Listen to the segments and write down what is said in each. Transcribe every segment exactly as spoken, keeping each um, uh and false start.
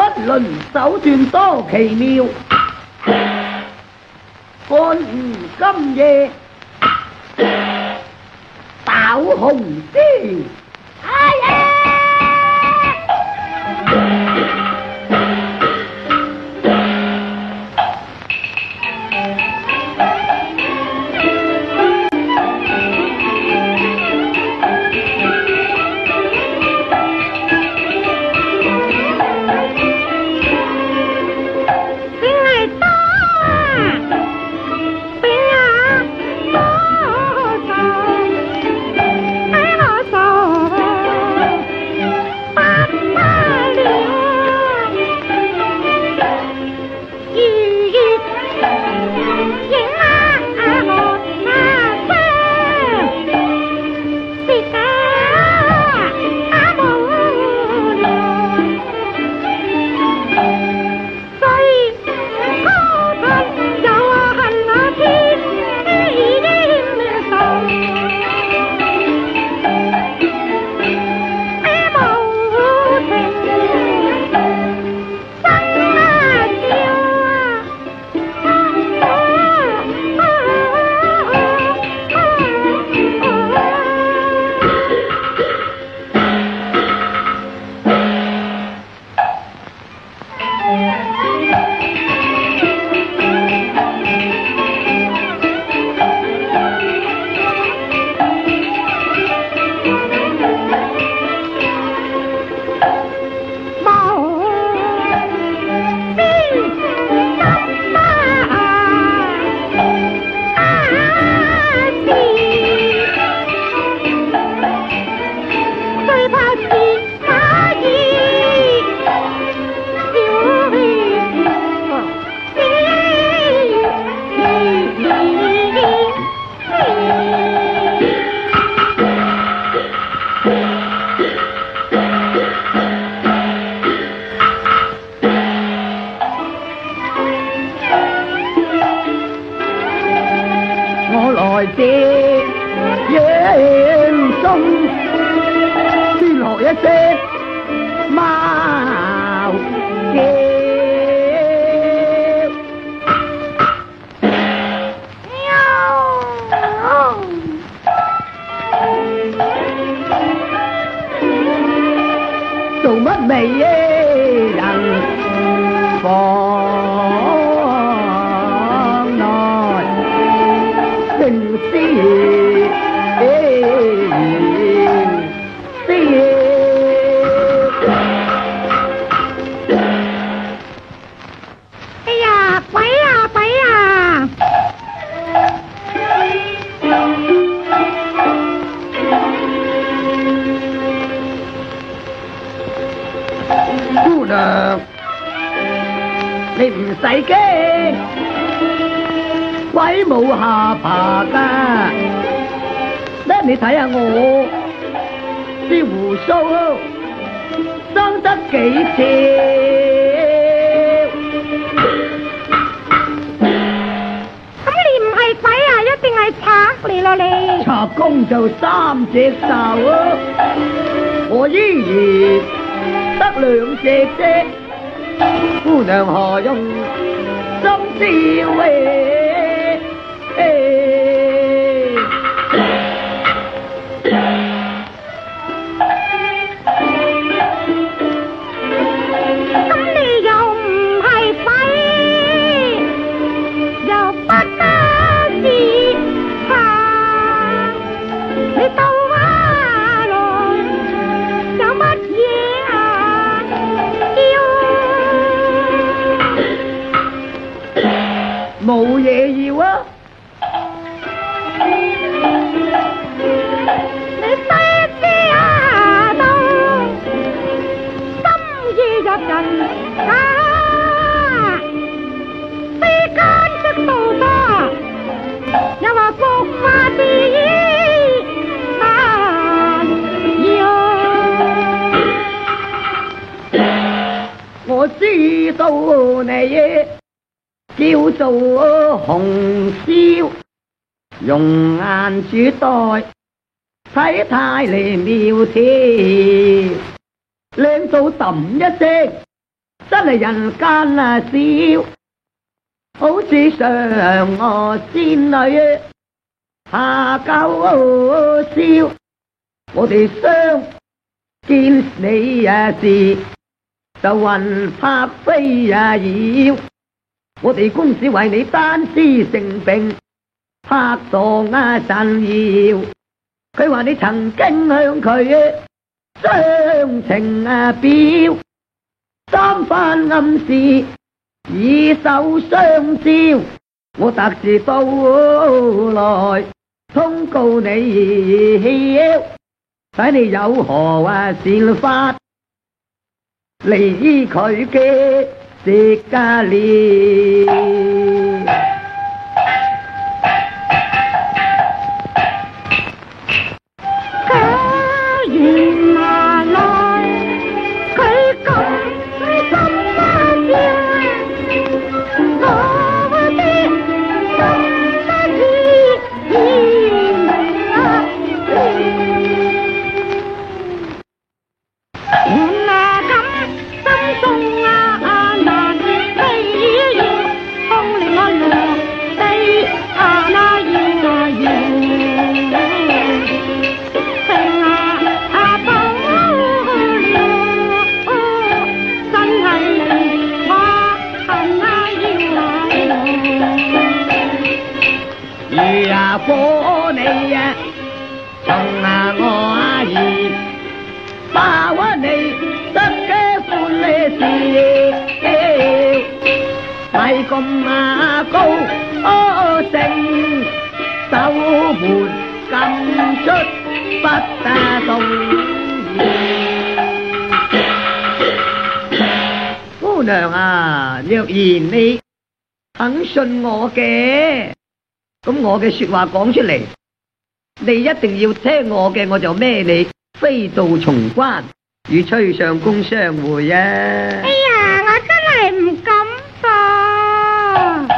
輪手段多奇妙，乾吾今夜爆紅絲，哎呀！ 你睇下我啲胡鬚生得幾條？ 咁你唔係鬼啊，一定係賊嚟咯你！ 賊公就三隻手啊，我依然得兩隻啫。姑娘何用心照喂？冇嘢要啊！ 你西施啊到深夜入人啊，世間的道德又話國法第一啊！我知道你叫做紅燒，用眼珠袋睇太嚟苗條，靚到揼一聲真係人間啊笑，好似嫦娥仙女下九霄。我哋相見你啊時，就魂魄飛啊搖。我哋公子為你單絲成並，拍檔啊陣搖。佢話你曾經向佢雙情啊表，三番暗示以手相招。我特是到來通告你曉，睇你有何啊善法離佢嘅食家了。火你啊，從啊我阿姨把我你得嘅歡喜事，咪咁啊高聲手門撳出不得動。姑娘啊，若然你肯信我嘅，咁我嘅說話講出嚟，你一定要聽我嘅，我就孭你飛渡重關，與崔相公相會啊！ 哎呀，我真係唔敢噃。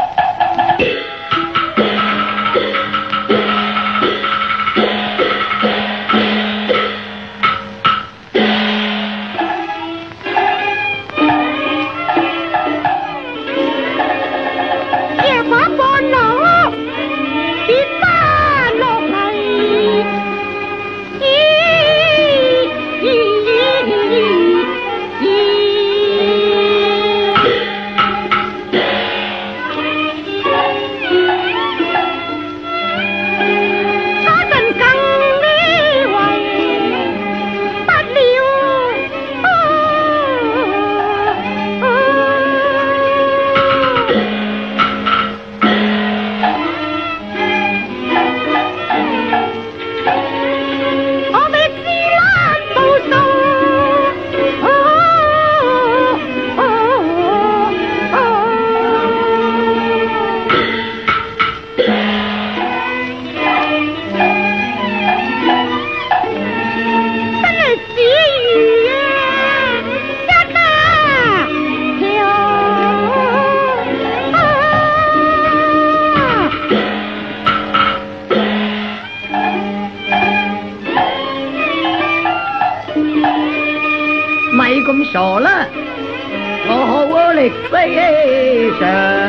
傻啦，我好力飛上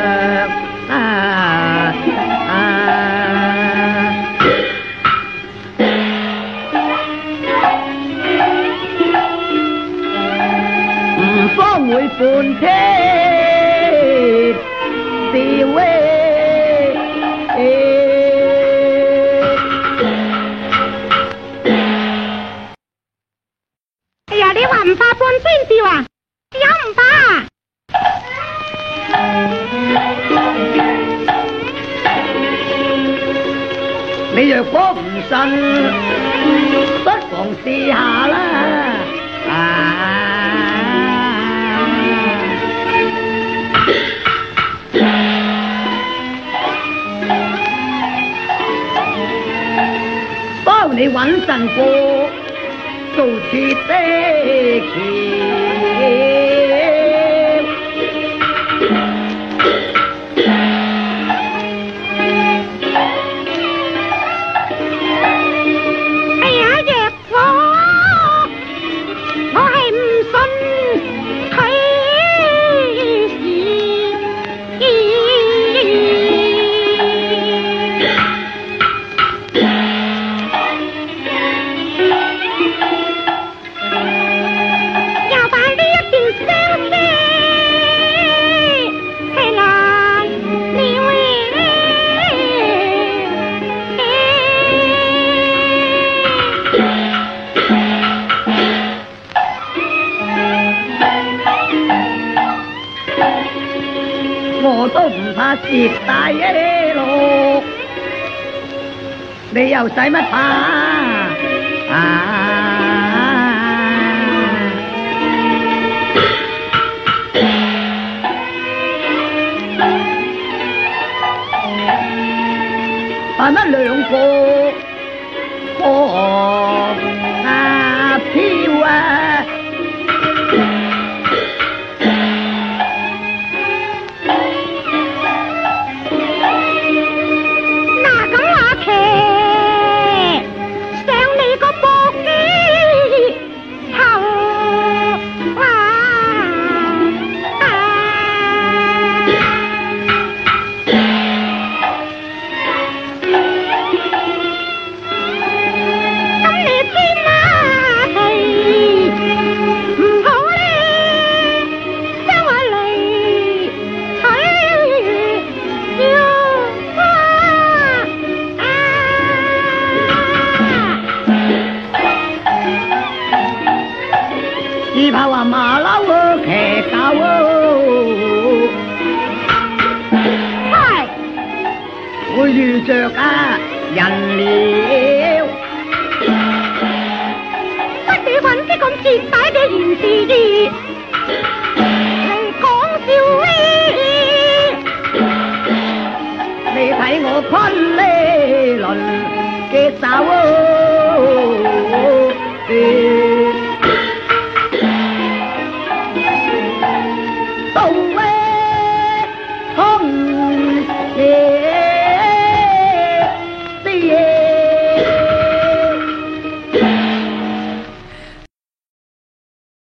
啊啊！唔方會半車是威。 唔怕半仙笑啊，有唔怕？ 你若果唔信，不妨試下啦。啊！幫你穩陣過。做切的橋， 哎呀，若果我係唔信佢我都唔怕蝕大嘢咯，你又使乜怕啊？係乜兩個個啊飄啊？ 嗱咁話騎上你個膊機頭啊！咁你知嘛係唔好咧，將我嚟取要啊！ 只怕話馬騮啊騎狗啊， 係會遇着啊人了。 不你揾啲咁徹底嘅言辭字嚟講笑呢？ 你睇我昆呢輪嘅手啊！